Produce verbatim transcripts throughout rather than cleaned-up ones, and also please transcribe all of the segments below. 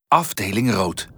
afdeling rood.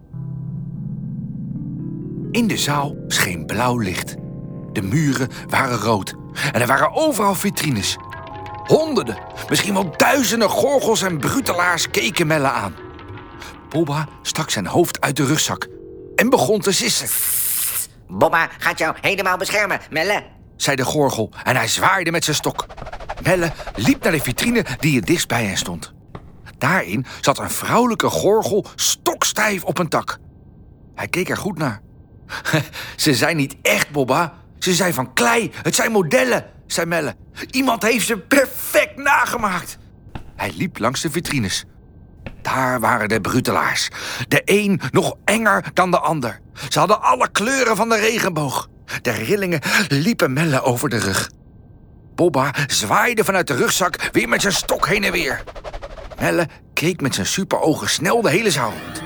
In de zaal scheen blauw licht. De muren waren rood en er waren overal vitrines. Honderden, misschien wel duizenden gorgels en brutelaars keken Melle aan. Bobba stak zijn hoofd uit de rugzak en begon te sissen. Bobba gaat jou helemaal beschermen, Melle, zei de gorgel en hij zwaaide met zijn stok. Melle liep naar de vitrine die het dichtst bij hen stond. Daarin zat een vrouwelijke gorgel stokstijf op een tak. Hij keek er goed naar. Ze zijn niet echt, Bobba. Ze zijn van klei. Het zijn modellen, zei Melle. Iemand heeft ze perfect nagemaakt. Hij liep langs de vitrines. Daar waren de brutelaars. De een nog enger dan de ander. Ze hadden alle kleuren van de regenboog. De rillingen liepen Melle over de rug. Bobba zwaaide vanuit de rugzak weer met zijn stok heen en weer. Melle keek met zijn superogen snel de hele zaal rond.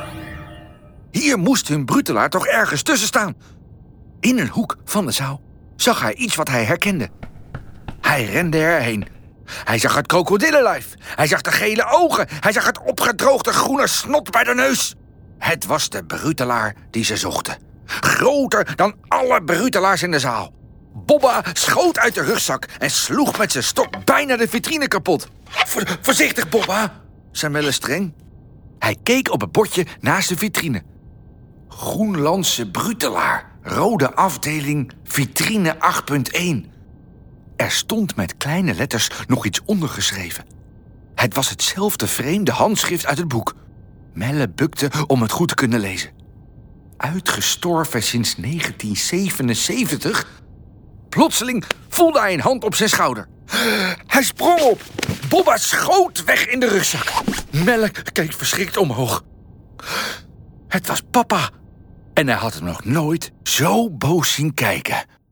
Hier moest hun brutelaar toch ergens tussen staan. In een hoek van de zaal zag hij iets wat hij herkende. Hij rende erheen. Hij zag het krokodillenlijf. Hij zag de gele ogen. Hij zag het opgedroogde groene snot bij de neus. Het was de brutelaar die ze zochten. Groter dan alle brutelaars in de zaal. Bobba schoot uit de rugzak en sloeg met zijn stok bijna de vitrine kapot. Voor, voorzichtig, Bobba, zei Melle streng. Hij keek op het bordje naast de vitrine. Groenlandse brutelaar, rode afdeling, vitrine acht punt één. Er stond met kleine letters nog iets ondergeschreven. Het was hetzelfde vreemde handschrift uit het boek. Melle bukte om het goed te kunnen lezen. Uitgestorven sinds negentien zevenenzeventig? Plotseling voelde hij een hand op zijn schouder. Hij sprong op. Bobba schoot weg in de rugzak. Melle keek verschrikt omhoog. Het was papa. En hij had hem nog nooit zo boos zien kijken.